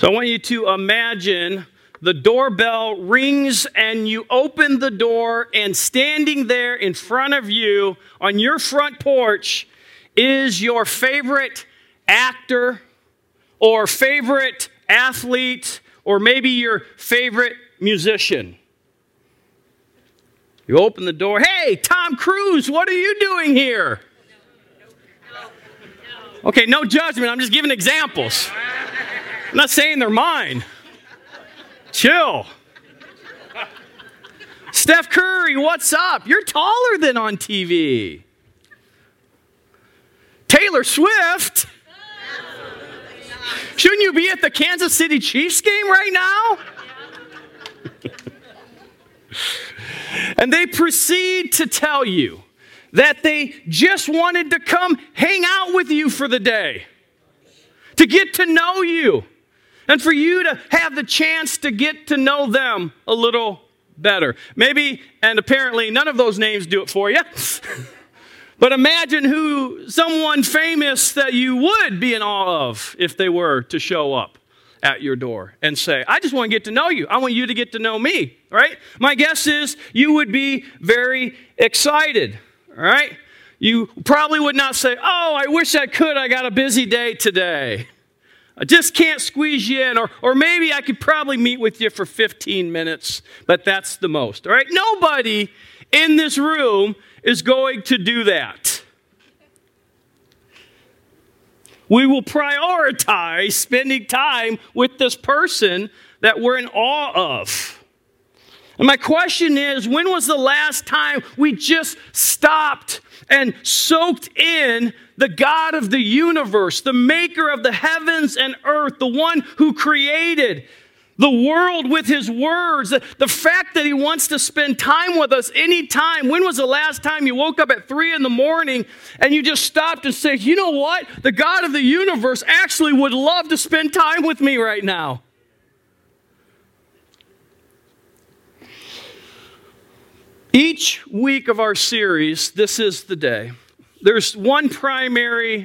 So I want you to imagine the doorbell rings and you open the door, and standing there in front of you on your front porch is your favorite actor or favorite athlete or maybe your favorite musician. You open the door, "Hey, Tom Cruise, what are you doing here?" Okay, no judgment, I'm just giving examples. I'm not saying they're mine. Chill. Steph Curry, what's up? You're taller than on TV. Taylor Swift. Shouldn't you be at the Kansas City Chiefs game right now? And they proceed to tell you that they just wanted to come hang out with you for the day, to get to know you, and for you to have the chance to get to know them a little better. Maybe, and apparently none of those names do it for you, but imagine someone famous that you would be in awe of if they were to show up at your door and say, "I just want to get to know you. I want you to get to know me," right? My guess is you would be very excited, all right? You probably would not say, "Oh, I wish I could. I got a busy day today. I just can't squeeze you in." Or maybe I could probably meet with you for 15 minutes, but that's the most, all right? Nobody in this room is going to do that. We will prioritize spending time with this person that we're in awe of. And my question is, when was the last time we just stopped and soaked in the God of the universe, the maker of the heavens and earth, the one who created the world with his words, the fact that he wants to spend time with us anytime? When was the last time you woke up at 3 in the morning and you just stopped and said, "You know what? The God of the universe actually would love to spend time with me right now"? Each week of our series, This Is the Day, there's one primary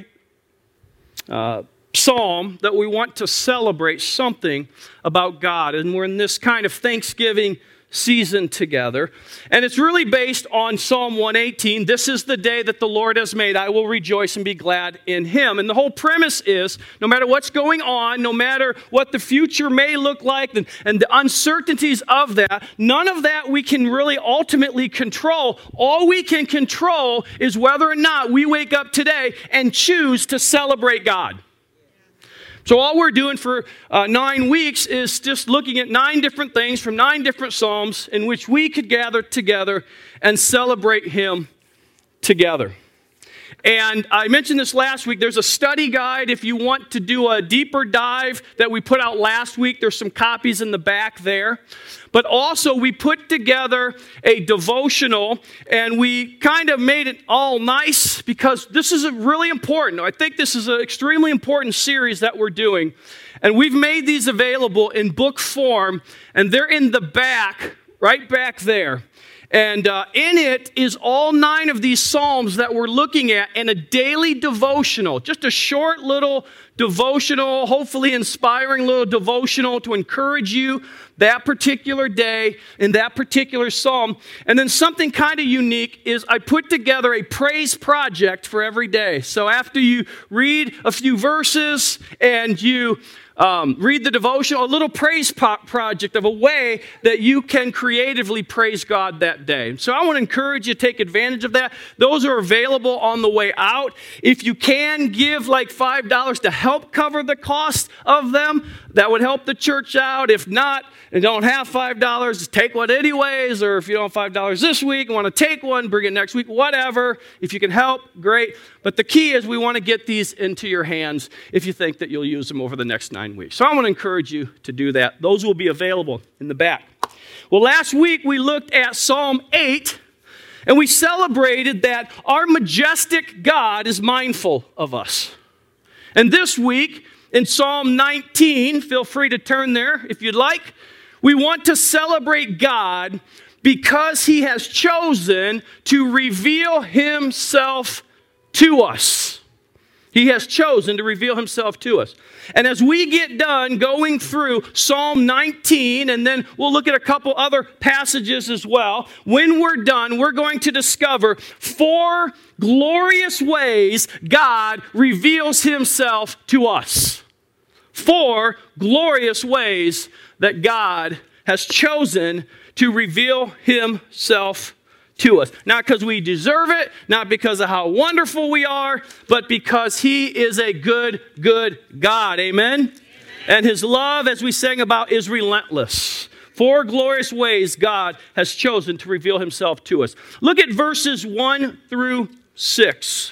psalm that we want to celebrate something about God. And we're in this kind of Thanksgiving season together. And it's really based on Psalm 118. "This is the day that the Lord has made. I will rejoice and be glad in him." And the whole premise is, no matter what's going on, no matter what the future may look like and the uncertainties of that, none of that we can really ultimately control. All we can control is whether or not we wake up today and choose to celebrate God. So all we're doing for 9 weeks is just looking at 9 different things from 9 different Psalms in which we could gather together and celebrate him together. And I mentioned this last week. There's a study guide if you want to do a deeper dive that we put out last week. There's some copies in the back there. But also we put together a devotional, and we kind of made it all nice because this is really important. I think this is an extremely important series that we're doing. And we've made these available in book form, and they're in the back, right back there. And in it is all 9 of these Psalms that we're looking at, and a daily devotional, just a short little devotional, hopefully inspiring little devotional to encourage you that particular day in that particular Psalm. And then something kind of unique is I put together a praise project for every day. So after you read a few verses and you read the devotional, a little praise project of a way that you can creatively praise God that day. So I want to encourage you to take advantage of that. Those are available on the way out. If you can give like $5 to help cover the cost of them, that would help the church out. If not, and don't have $5, just take one anyways. Or if you don't have $5 this week and want to take one, bring it next week, whatever. If you can help, great. But the key is we want to get these into your hands if you think that you'll use them over the next 9 weeks. So I want to encourage you to do that. Those will be available in the back. Well, last week we looked at Psalm 8, and we celebrated that our majestic God is mindful of us. And this week in Psalm 19, feel free to turn there if you'd like, we want to celebrate God because he has chosen to reveal himself to us. He has chosen to reveal himself to us. And as we get done going through Psalm 19, and then we'll look at a couple other passages as well, when we're done, we're going to discover 4 glorious ways God reveals himself to us. 4 glorious ways that God has chosen to reveal himself to us. Not because we deserve it, not because of how wonderful we are, but because he is a good, good God. Amen? Amen. And his love, as we sang about, is relentless. 4 glorious ways God has chosen to reveal himself to us. Look at verses 1 through 6.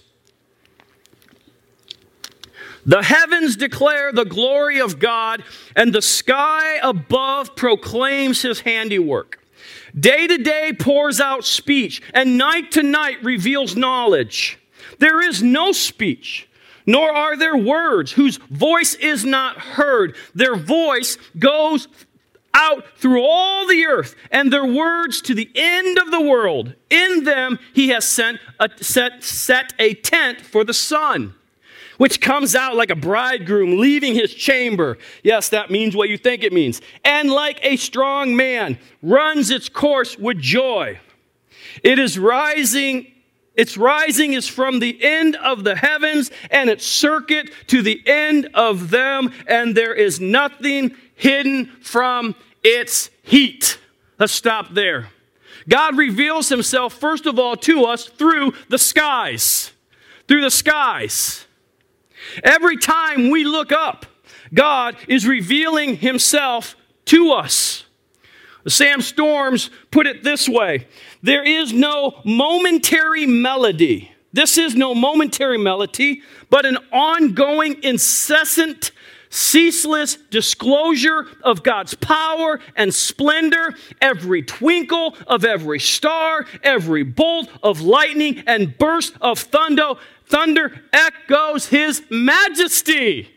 The heavens declare the glory of God, and the sky above proclaims his handiwork. Day to day pours out speech, and night to night reveals knowledge. There is no speech, nor are there words whose voice is not heard. Their voice goes out through all the earth, and their words to the end of the world. In them he has set a tent for the sun, which comes out like a bridegroom leaving his chamber. Yes, that means what you think it means. And like a strong man, runs its course with joy. Its rising is from the end of the heavens, and its circuit to the end of them, and there is nothing hidden from its heat. Let's stop there. God reveals himself, first of all, to us through the skies. Through the skies. Every time we look up, God is revealing himself to us. Sam Storms put it this way: there is no momentary melody. This is no momentary melody, but an ongoing, incessant, ceaseless disclosure of God's power and splendor. Every twinkle of every star, every bolt of lightning and burst of thunder echoes his majesty.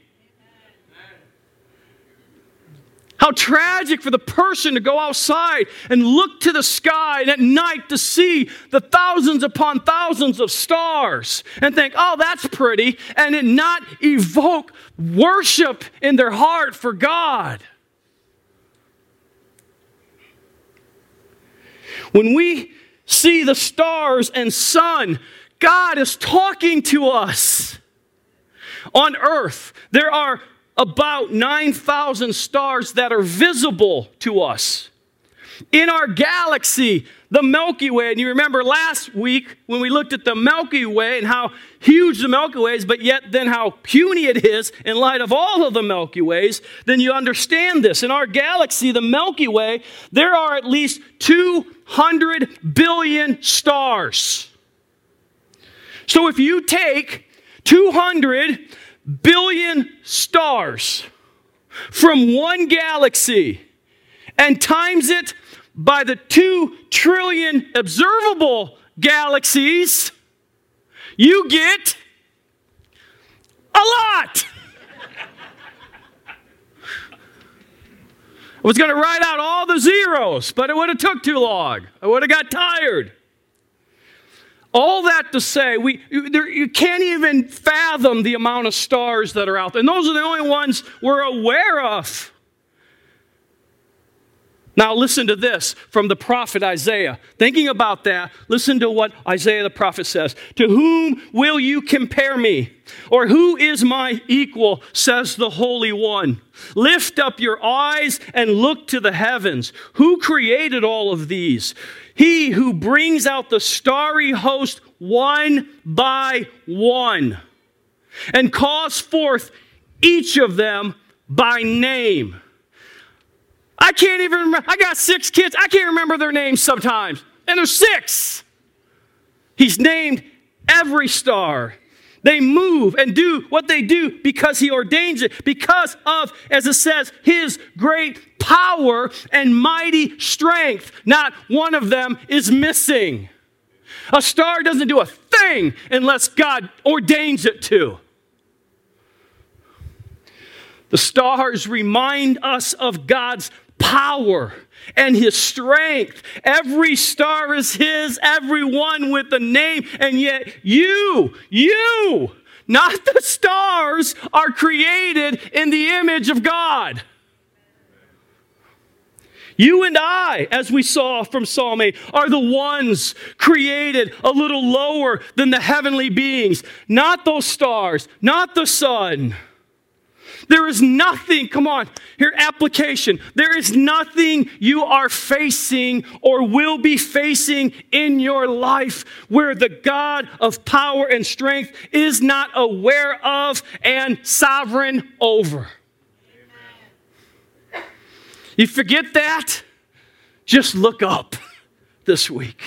How tragic for the person to go outside and look to the sky and at night to see the thousands upon thousands of stars and think, oh, that's pretty, and it not evoke worship in their heart for God. When we see the stars and sun, God is talking to us. On earth, there are about 9,000 stars that are visible to us. In our galaxy, the Milky Way, and you remember last week when we looked at the Milky Way and how huge the Milky Way is, but yet then how puny it is in light of all of the Milky Ways, then you understand this. In our galaxy, the Milky Way, there are at least 200 billion stars. So if you take 200 billion stars from one galaxy and times it by the 2 trillion observable galaxies, you get a lot. I was going to write out all the zeros, but it would have took too long. I would have got tired. All that to say, you can't even fathom the amount of stars that are out there. And those are the only ones we're aware of. Now listen to this from the prophet Isaiah. Thinking about that, listen to what Isaiah the prophet says. To whom will you compare me? Or who is my equal, says the Holy One. Lift up your eyes and look to the heavens. Who created all of these? He who brings out the starry host one by one and calls forth each of them by name. I can't even remember. I got 6 kids. I can't remember their names sometimes. And there's 6. He's named every star. They move and do what they do because he ordains it. Because of, as it says, his great power and mighty strength. Not one of them is missing. A star doesn't do a thing unless God ordains it to. The stars remind us of God's power and his strength. Every star is his, every one with a name, and yet you, not the stars, are created in the image of God. You and I, as we saw from Psalm 8, are the ones created a little lower than the heavenly beings. Not those stars, not the sun. There is nothing, come on, here, application. There is nothing you are facing or will be facing in your life where the God of power and strength is not aware of and sovereign over. You forget that? Just look up this week.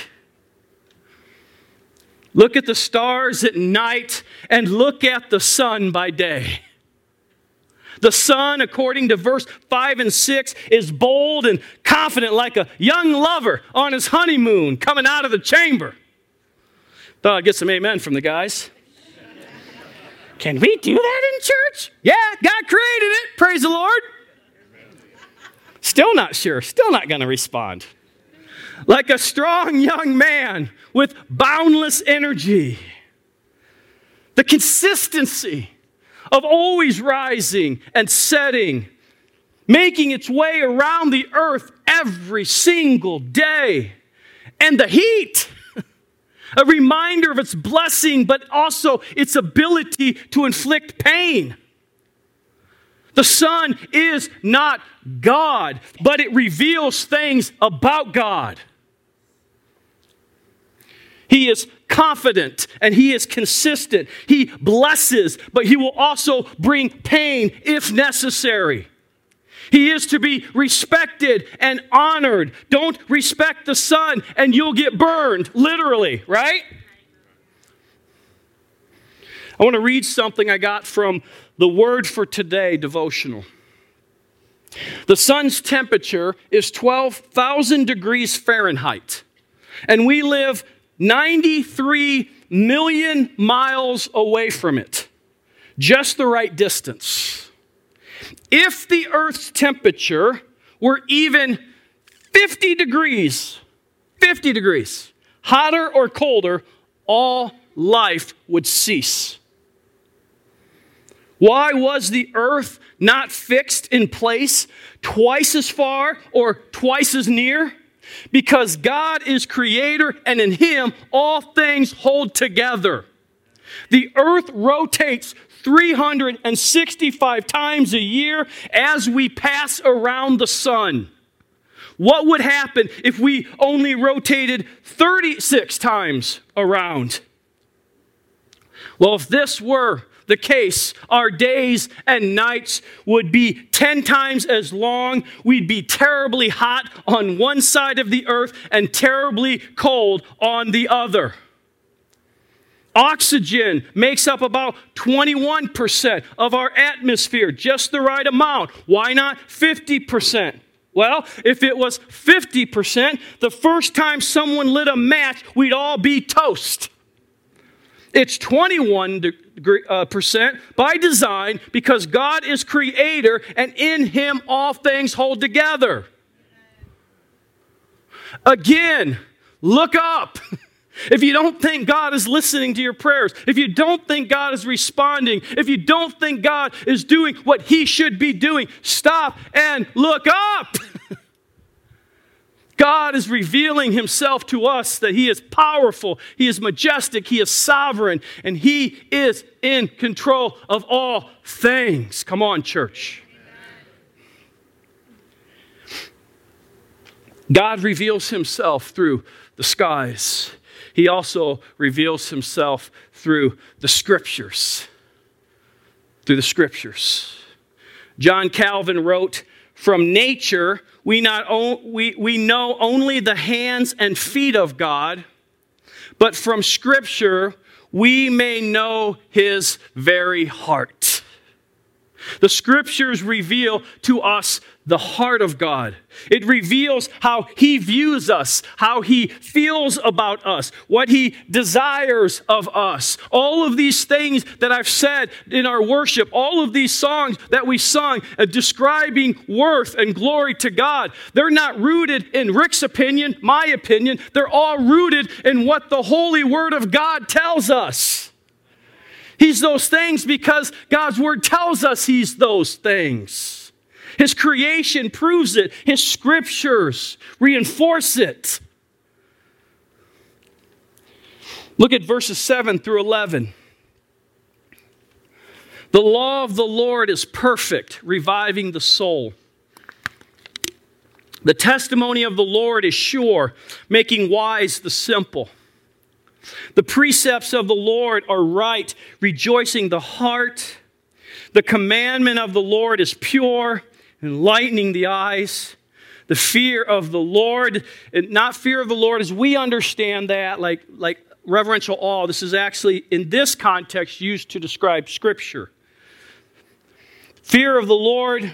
Look at the stars at night and look at the sun by day. The sun, according to verse 5 and 6, is bold and confident like a young lover on his honeymoon coming out of the chamber. Thought I'd get some amen from the guys. Can we do that in church? Yeah, God created it. Praise the Lord. Still not sure. Still not going to respond. Like a strong young man with boundless energy. The consistency of always rising and setting, making its way around the earth every single day. And the heat, a reminder of its blessing, but also its ability to inflict pain. The sun is not God, but it reveals things about God. He is confident and he is consistent. He blesses, but he will also bring pain if necessary. He is to be respected and honored. Don't respect the sun and you'll get burned, literally, right? I want to read something I got from the Word for Today devotional. The sun's temperature is 12,000 degrees Fahrenheit, and we live 93 million miles away from it. Just the right distance. If the Earth's temperature were even 50 degrees, hotter or colder, all life would cease. Why was the earth not fixed in place twice as far or twice as near? Because God is creator and in him all things hold together. The earth rotates 365 times a year as we pass around the sun. What would happen if we only rotated 36 times around? Well, if this were the case, our days and nights would be 10 times as long. We'd be terribly hot on one side of the earth and terribly cold on the other. Oxygen makes up about 21% of our atmosphere, just the right amount. Why not 50%? Well, if it was 50%, the first time someone lit a match, we'd all be toast. It's 21% by design because God is creator and in him all things hold together. Again, look up. If you don't think God is listening to your prayers, if you don't think God is responding, if you don't think God is doing what he should be doing, stop and look up. God is revealing himself to us that he is powerful, he is majestic, he is sovereign, and he is in control of all things. Come on, church. God reveals himself through the skies. He also reveals himself through the Scriptures. John Calvin wrote, "From nature, we know only the hands and feet of God, but from Scripture, we may know his very heart." The Scriptures reveal to us the heart of God. It reveals how he views us, how he feels about us, what he desires of us. All of these things that I've said in our worship, all of these songs that we sung describing worth and glory to God, they're not rooted in Rick's opinion, my opinion. They're all rooted in what the Holy Word of God tells us. He's those things because God's word tells us he's those things. His creation proves it. His scriptures reinforce it. Look at verses 7 through 11. The law of the Lord is perfect, reviving the soul. The testimony of the Lord is sure, making wise the simple. The precepts of the Lord are right, rejoicing the heart. The commandment of the Lord is pure, enlightening the eyes. The fear of the Lord, and not fear of the Lord as we understand that, like reverential awe. This is actually, in this context, used to describe Scripture. Fear of the Lord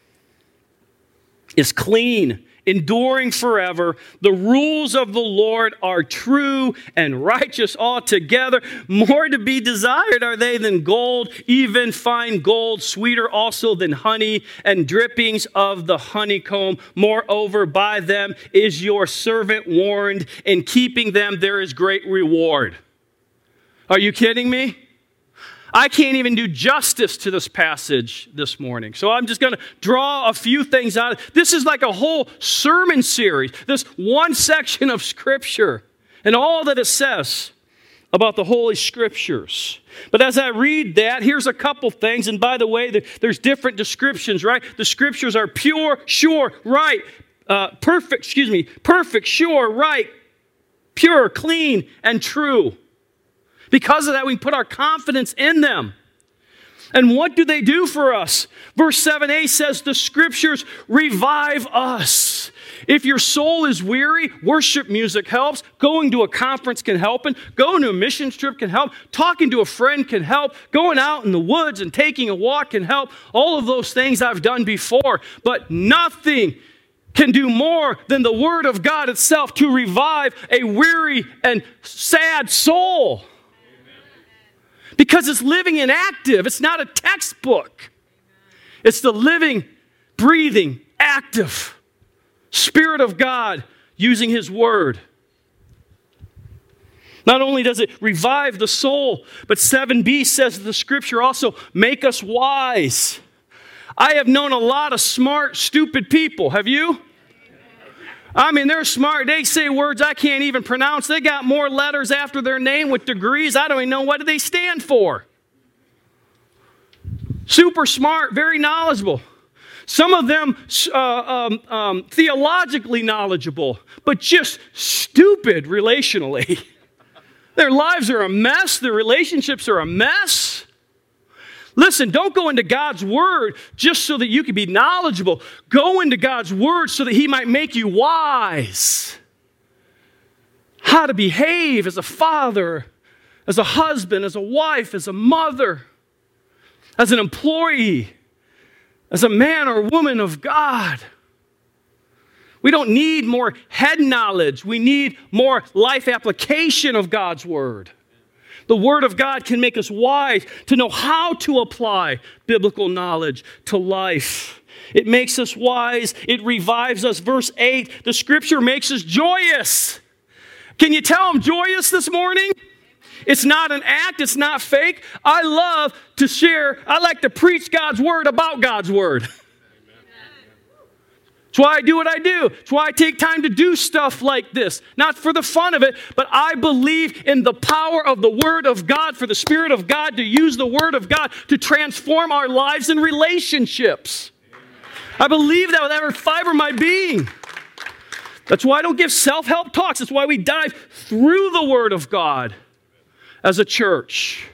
is clean, enduring forever. The rules of the Lord are true and righteous altogether. More to be desired are they than gold, even fine gold, sweeter also than honey and drippings of the honeycomb. Moreover, by them is your servant warned. In keeping them there is great reward. Are you kidding me? I can't even do justice to this passage this morning. So I'm just going to draw a few things out. This is like a whole sermon series, this one section of Scripture and all that it says about the Holy Scriptures. But as I read that, here's a couple things. And by the way, there's different descriptions, right? The Scriptures are pure, sure, right, perfect, sure, right, pure, clean, and true. Because of that, we put our confidence in them. And what do they do for us? Verse 7a says, the Scriptures revive us. If your soul is weary, worship music helps. Going to a conference can help. And going to a missions trip can help. Talking to a friend can help. Going out in the woods and taking a walk can help. All of those things I've done before. But nothing can do more than the Word of God itself to revive a weary and sad soul. Because it's living and active. It's not a textbook. It's the living, breathing, active Spirit of God using His Word. Not only does it revive the soul, but 7b says the Scripture also make us wise. I have known a lot of smart, stupid people. Have you? I mean, they're smart. They say words I can't even pronounce. They got more letters after their name with degrees. I don't even know what do they stand for. Super smart, very knowledgeable. Some of them theologically knowledgeable, but just stupid relationally. Their lives are a mess. Their relationships are a mess. Listen, don't go into God's Word just so that you can be knowledgeable. Go into God's Word so that He might make you wise. How to behave as a father, as a husband, as a wife, as a mother, as an employee, as a man or woman of God. We don't need more head knowledge. We need more life application of God's Word. The Word of God can make us wise to know how to apply biblical knowledge to life. It makes us wise. It revives us. Verse 8, the Scripture makes us joyous. Can you tell I'm joyous this morning? It's not an act. It's not fake. I love to share. I like to preach God's Word about God's Word. That's why I do what I do. That's why I take time to do stuff like this. Not for the fun of it, but I believe in the power of the Word of God, for the Spirit of God to use the Word of God to transform our lives and relationships. I believe that with every fiber of my being. That's why I don't give self-help talks. That's why we dive through the Word of God as a church.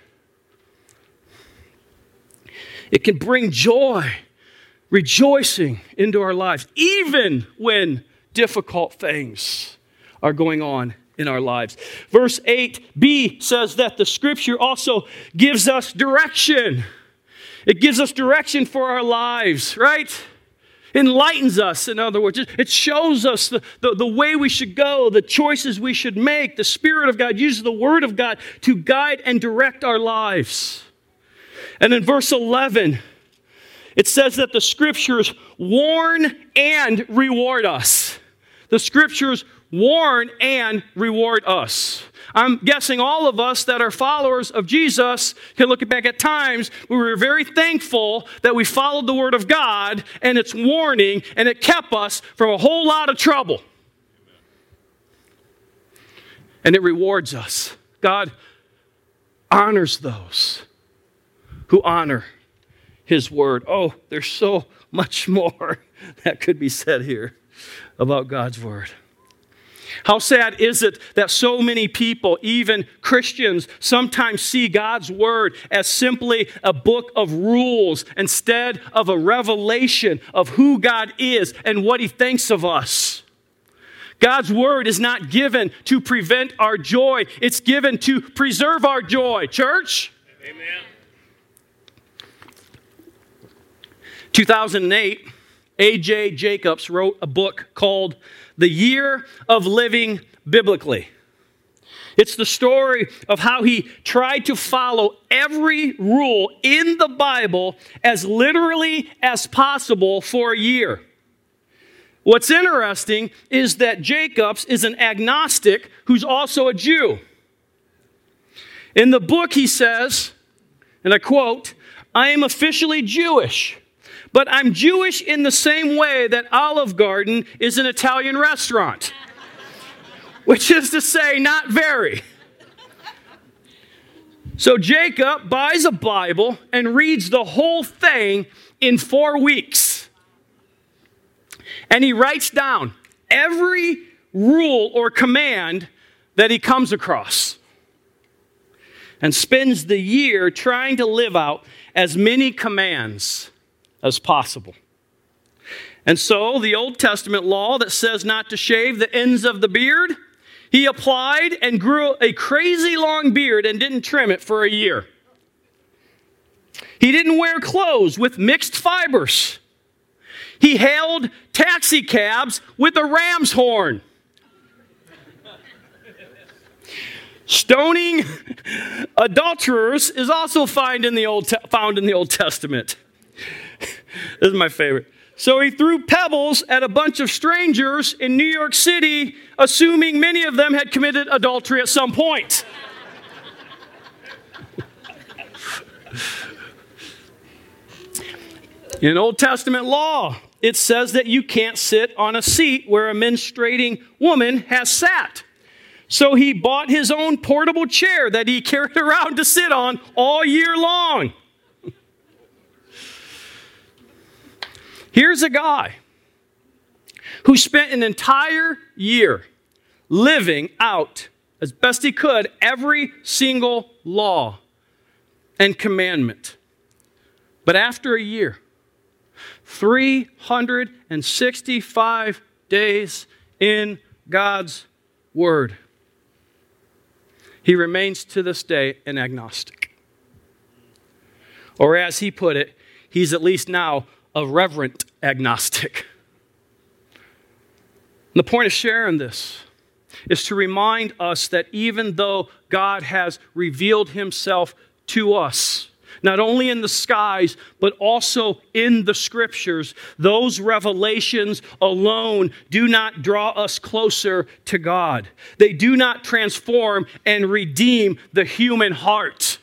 It can bring joy, rejoicing into our lives, even when difficult things are going on in our lives. Verse 8b says that the Scripture also gives us direction. It gives us direction for our lives, right? Enlightens us, in other words. It shows us the way we should go, the choices we should make. The Spirit of God uses the Word of God to guide and direct our lives. And in verse 11, it says that the Scriptures warn and reward us. The Scriptures warn and reward us. I'm guessing all of us that are followers of Jesus can look back at times where we were very thankful that we followed the Word of God and its warning, and it kept us from a whole lot of trouble. And it rewards us. God honors those who honor His Word. Oh, there's so much more that could be said here about God's Word. How sad is it that so many people, even Christians, sometimes see God's Word as simply a book of rules instead of a revelation of who God is and what He thinks of us. God's Word is not given to prevent our joy. It's given to preserve our joy. Church? Amen. 2008, A.J. Jacobs wrote a book called The Year of Living Biblically. It's the story of how he tried to follow every rule in the Bible as literally as possible for a year. What's interesting is that Jacobs is an agnostic who's also a Jew. In the book he says, and I quote, "I am officially Jewish, but I'm Jewish in the same way that Olive Garden is an Italian restaurant." Which is to say, not very. So Jacob buys a Bible and reads the whole thing in 4 weeks. And he writes down every rule or command that he comes across. And spends the year trying to live out as many commands as possible. And so the Old Testament law that says not to shave the ends of the beard, he applied and grew a crazy long beard and didn't trim it for a year. He didn't wear clothes with mixed fibers. He hailed taxi cabs with a ram's horn. Stoning adulterers is also found in the Old Testament. This is my favorite. So he threw pebbles at a bunch of strangers in New York City, assuming many of them had committed adultery at some point. In Old Testament law, it says that you can't sit on a seat where a menstruating woman has sat. So he bought his own portable chair that he carried around to sit on all year long. Here's a guy who spent an entire year living out, as best he could, every single law and commandment. But after a year, 365 days in God's Word, he remains to this day an agnostic. Or as he put it, he's at least now a reverent agnostic. And the point of sharing this is to remind us that even though God has revealed Himself to us, not only in the skies, but also in the Scriptures, those revelations alone do not draw us closer to God. They do not transform and redeem the human heart,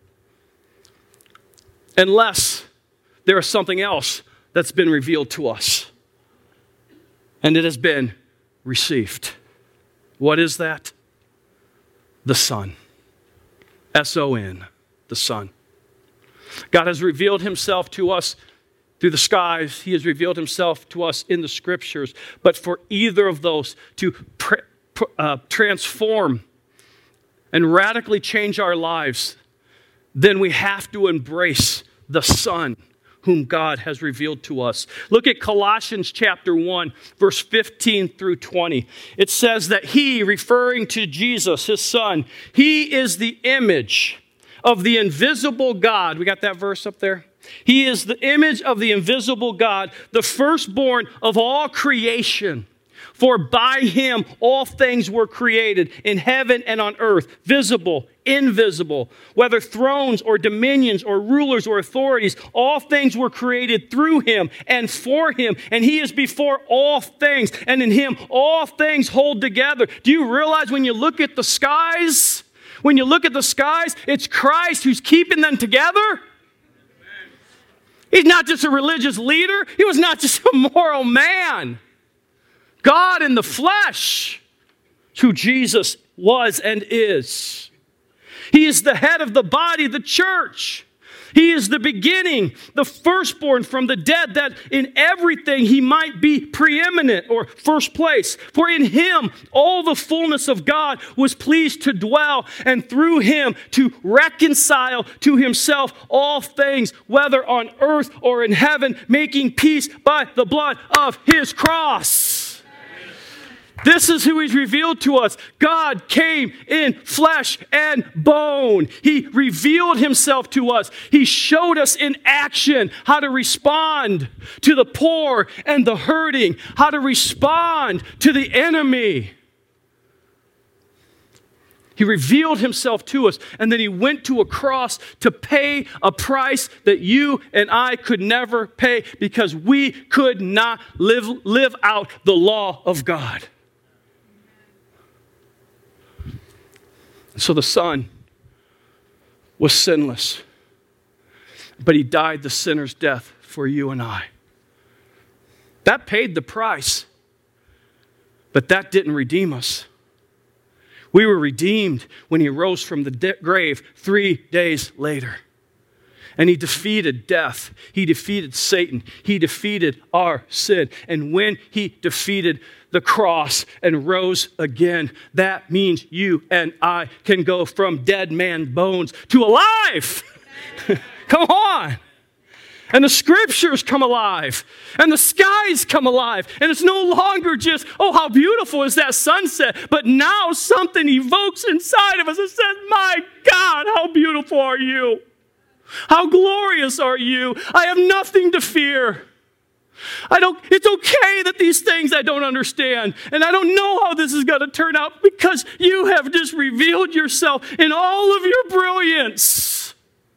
unless there is something else that's been revealed to us, and it has been received. What is that? The Son. S-O-N, the Son. God has revealed Himself to us through the skies. He has revealed Himself to us in the Scriptures. But for either of those to transform and radically change our lives, then we have to embrace the Son whom God has revealed to us. Look at Colossians chapter 1, verse 15 through 20. It says that He, referring to Jesus, His Son, He is the image of the invisible God. We got that verse up there? He is the image of the invisible God, the firstborn of all creation. For by him all things were created, in heaven and on earth, visible, invisible, whether thrones or dominions or rulers or authorities, all things were created through him and for him, and he is before all things, and in him all things hold together. Do you realize when you look at the skies, it's Christ who's keeping them together? He's not just a religious leader. He was not just a moral man. God in the flesh, who Jesus was and is. He is the head of the body, the church. He is the beginning, the firstborn from the dead, that in everything he might be preeminent or first place. For in him all the fullness of God was pleased to dwell, and through him to reconcile to himself all things, whether on earth or in heaven, making peace by the blood of his cross. This is who he's revealed to us. God came in flesh and bone. He revealed himself to us. He showed us in action how to respond to the poor and the hurting, how to respond to the enemy. He revealed himself to us, and then he went to a cross to pay a price that you and I could never pay because we could not live out the law of God. So the Son was sinless, but he died the sinner's death for you and I. That paid the price, but that didn't redeem us. We were redeemed when he rose from the grave 3 days later. And he defeated death. He defeated Satan. He defeated our sin. And when he defeated the cross and rose again, that means you and I can go from dead man bones to alive. Come on. And the scriptures come alive. And the skies come alive. And it's no longer just, oh, how beautiful is that sunset. But now something evokes inside of us and says, my God, how beautiful are you? How glorious are you? I have nothing to fear. It's okay that these things I don't understand. And I don't know how this is going to turn out because you have just revealed yourself in all of your brilliance.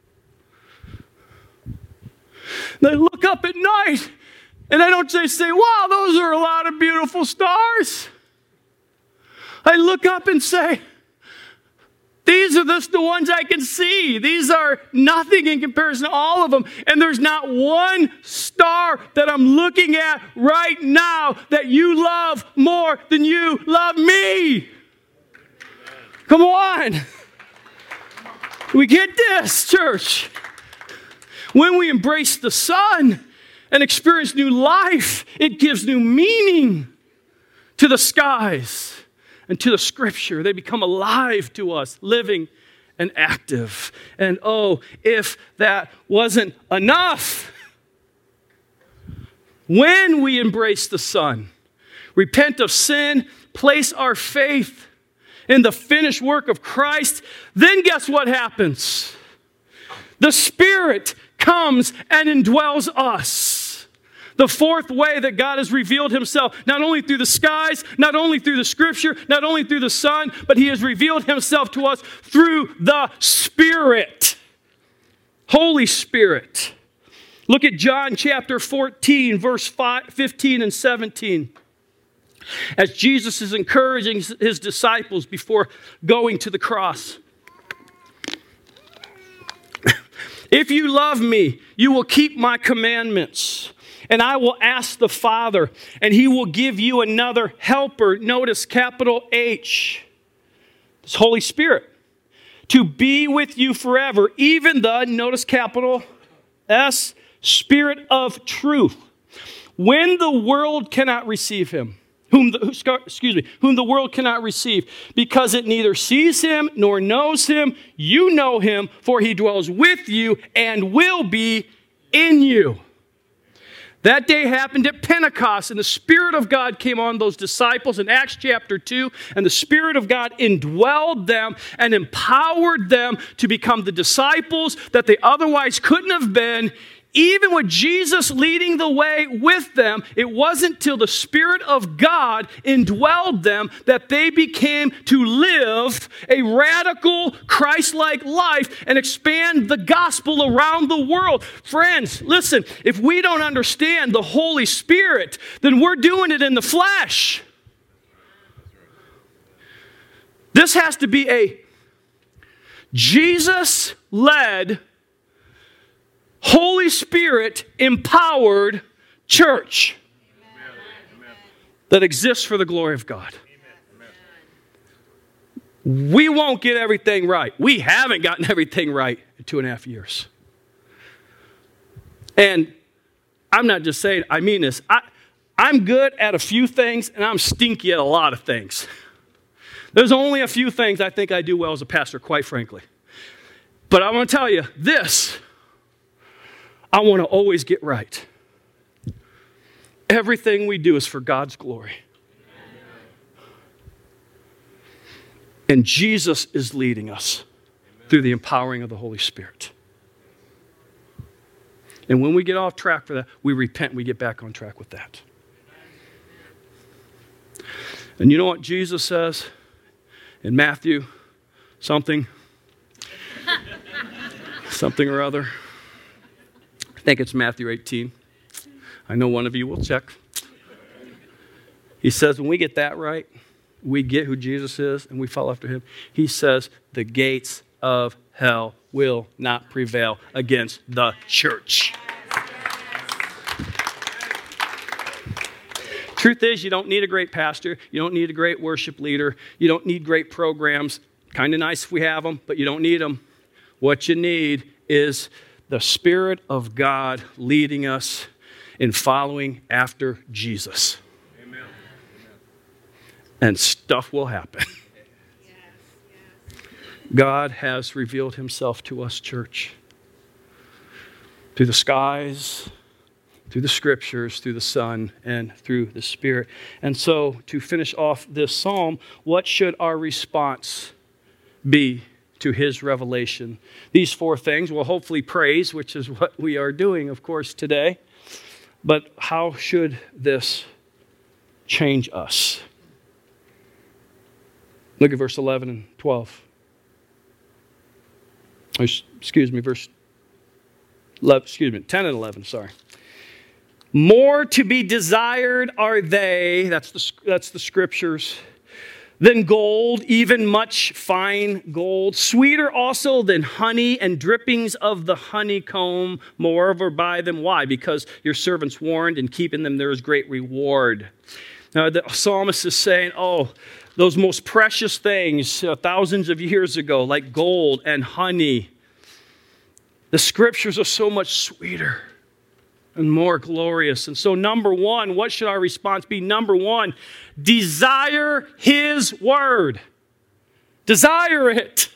And I look up at night and I don't just say, wow, those are a lot of beautiful stars. I look up and say, these are just the ones I can see. These are nothing in comparison to all of them. And there's not one star that I'm looking at right now that you love more than you love me. Come on. We get this, church. When we embrace the Son and experience new life, it gives new meaning to the skies and to the Scripture. They become alive to us, living and active. And oh, if that wasn't enough, when we embrace the Son, repent of sin, place our faith in the finished work of Christ, then guess what happens? The Spirit comes and indwells us. The fourth way that God has revealed himself, not only through the skies, not only through the Scripture, not only through the Son, but he has revealed himself to us through the Spirit. Holy Spirit. Look at John chapter 14, verse 15 and 17. As Jesus is encouraging his disciples before going to the cross. If you love me, you will keep my commandments. And I will ask the Father, and he will give you another helper. Notice capital H. It's Holy Spirit. To be with you forever. Even the, notice capital S, Spirit of truth. When the world cannot receive him. Whom the world cannot receive, because it neither sees him nor knows him. You know him, for he dwells with you and will be in you. That day happened at Pentecost, and the Spirit of God came on those disciples in Acts chapter 2, and the Spirit of God indwelled them and empowered them to become the disciples that they otherwise couldn't have been, even with Jesus leading the way with them, it wasn't till the Spirit of God indwelled them that they became to live a radical, Christ-like life and expand the gospel around the world. Friends, listen, if we don't understand the Holy Spirit, then we're doing it in the flesh. This has to be a Jesus-led, Holy Spirit empowered church that exists for the glory of God. We won't get everything right. We haven't gotten everything right in 2.5 years. And I'm not just saying, I mean this. I'm good at a few things, and I'm stinky at a lot of things. There's only a few things I think I do well as a pastor, quite frankly. But I want to tell you, this, I want to always get right. Everything we do is for God's glory. And Jesus is leading us through the empowering of the Holy Spirit. And when we get off track for that, we repent, we get back on track with that. And you know what Jesus says in Matthew? Something or other. I think it's Matthew 18. I know one of you will check. He says when we get that right, we get who Jesus is and we follow after him. He says the gates of hell will not prevail against the church. Truth is, you don't need a great pastor. You don't need a great worship leader. You don't need great programs. Kind of nice if we have them, but you don't need them. What you need is the Spirit of God leading us in following after Jesus. Amen. And stuff will happen. God has revealed himself to us, church, through the skies, through the scriptures, through the Son, and through the Spirit. And so, to finish off this psalm, what should our response be to his revelation? These 4 things. Well, hopefully praise, which is what we are doing, of course, today. But how should this change us? Look at verse 11 and 12. Excuse me, 10 and 11, sorry. More to be desired are they, that's the scriptures, than gold, even much fine gold. Sweeter also than honey and drippings of the honeycomb. Moreover, buy them. Why? Because your servants warned, and keeping them there is great reward. Now, the psalmist is saying, those most precious things thousands of years ago, like gold and honey, the scriptures are so much sweeter and more glorious. And so, number 1, what should our response be? Number 1, desire his word. Desire it.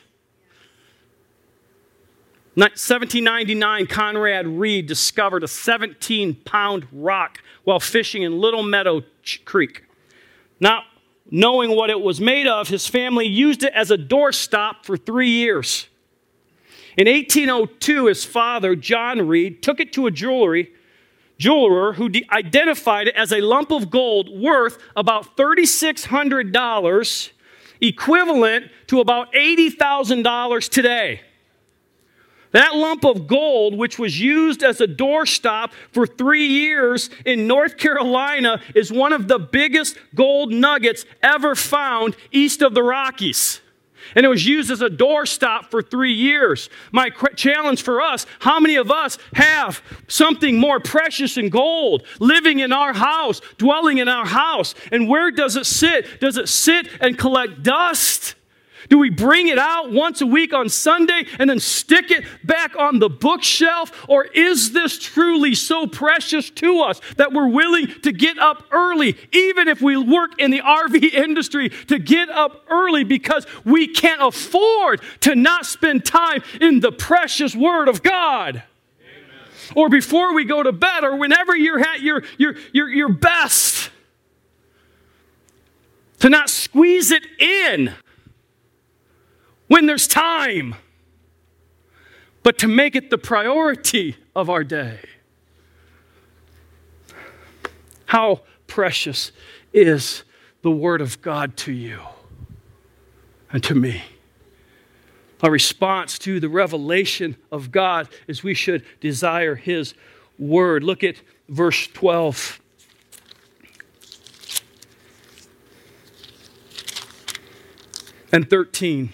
1799, Conrad Reed discovered a 17-pound rock while fishing in Little Meadow Creek. Not knowing what it was made of, his family used it as a doorstop for 3 years. In 1802, his father, John Reed, took it to a jeweler who identified it as a lump of gold worth about $3,600, equivalent to about $80,000 today. That lump of gold, which was used as a doorstop for 3 years in North Carolina, is one of the biggest gold nuggets ever found east of the Rockies. And it was used as a doorstop for 3 years. My challenge for us, how many of us have something more precious than gold living in our house, dwelling in our house? And where does it sit? Does it sit and collect dust? Do we bring it out once a week on Sunday and then stick it back on the bookshelf? Or is this truly so precious to us that we're willing to get up early, even if we work in the RV industry, to get up early because we can't afford to not spend time in the precious Word of God? Amen. Or before we go to bed, or whenever you're at your best, to not squeeze it in when there's time. but to make it the priority of our day. How precious is the Word of God to you and to me? Our response to the revelation of God is we should desire His Word. Look at verse 12. And 13.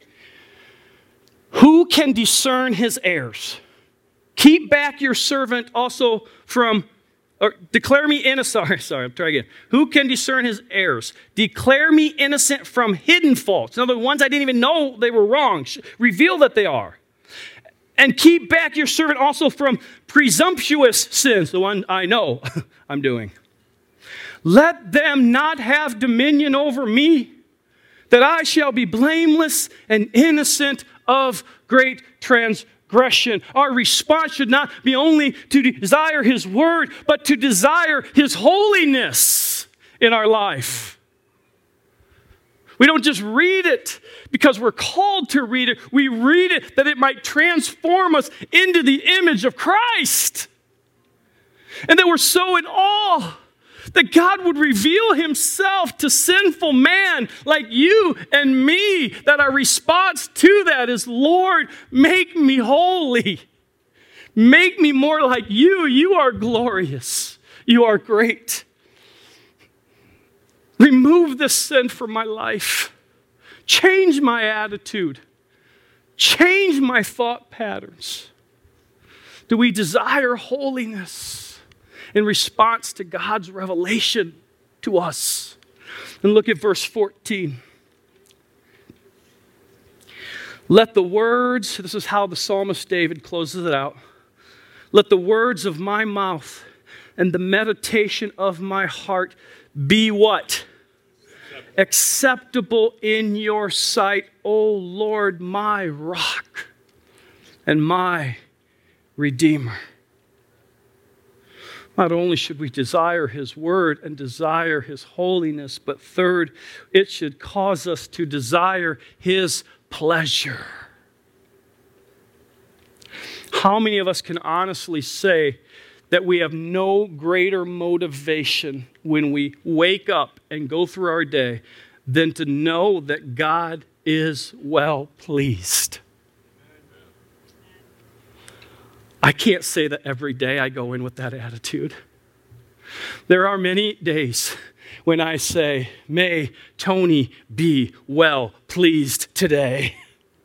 Who can discern his errors? Keep back your servant also from, or declare me innocent. Sorry, I'm trying again. Who can discern his errors? Declare me innocent from hidden faults. In other words, ones I didn't even know they were wrong. Reveal that they are. And keep back your servant also from presumptuous sins, the one I know I'm doing. Let them not have dominion over me, that I shall be blameless and innocent of great transgression. Our response should not be only to desire His Word, but to desire His holiness in our life. We don't just read it because we're called to read it. We read it that it might transform us into the image of Christ. And that we're so in awe that God would reveal Himself to sinful man like you and me, that our response to that is, Lord, make me holy. Make me more like you. You are glorious. You are great. Remove this sin from my life. Change my attitude. Change my thought patterns. Do we desire holiness in response to God's revelation to us? And look at verse 14. Let the words, this is how the psalmist David closes it out. Let the words of my mouth and the meditation of my heart be what? Acceptable in your sight, O Lord, my rock and my Redeemer. Not only should we desire His Word and desire His holiness, but third, it should cause us to desire His pleasure. How many of us can honestly say that we have no greater motivation when we wake up and go through our day than to know that God is well pleased? I can't say that every day I go in with that attitude. There are many days when I say, may Tony be well pleased today.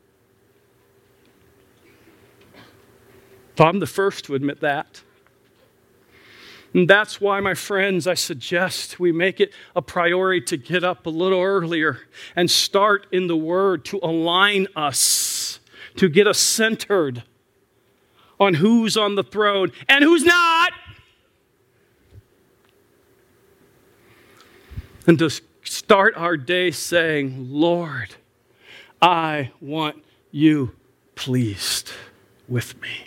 I'm the first to admit that. And that's why, my friends, I suggest we make it a priority to get up a little earlier and start in the Word to align us, to get us centered on who's on the throne and who's not. And to start our day saying, Lord, I want you pleased with me.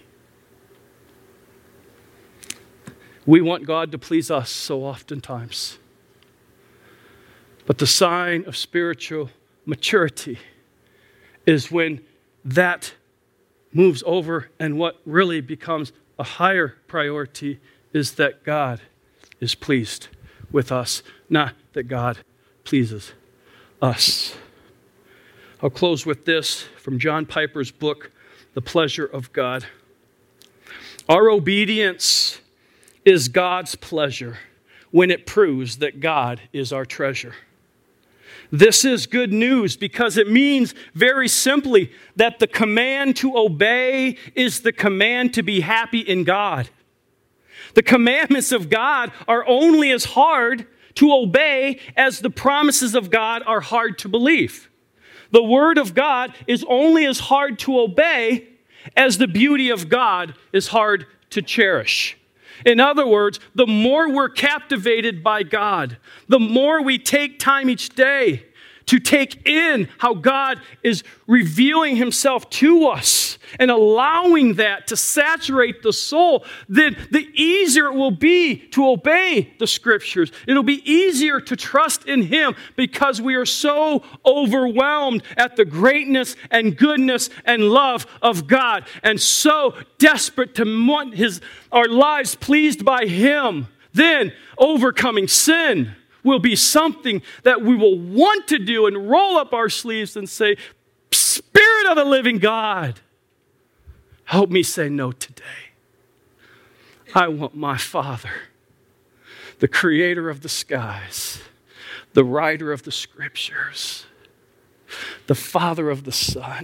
We want God to please us so oftentimes. But the sign of spiritual maturity is when that moves over, and what really becomes a higher priority is that God is pleased with us, not that God pleases us. I'll close with this from John Piper's book, The Pleasure of God. Our obedience is God's pleasure when it proves that God is our treasure. This is good news because it means very simply that the command to obey is the command to be happy in God. The commandments of God are only as hard to obey as the promises of God are hard to believe. The Word of God is only as hard to obey as the beauty of God is hard to cherish. In other words, the more we're captivated by God, the more we take time each day to take in how God is revealing himself to us and allowing that to saturate the soul, then the easier it will be to obey the scriptures. It'll be easier to trust in him because we are so overwhelmed at the greatness and goodness and love of God and so desperate to want our lives pleased by him. Then overcoming sin will be something that we will want to do and roll up our sleeves and say, Spirit of the living God, help me say no today. I want my Father, the creator of the skies, the writer of the scriptures, the Father of the Son,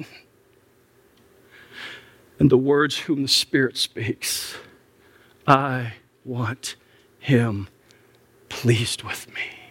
and the words whom the Spirit speaks. I want him pleased with me.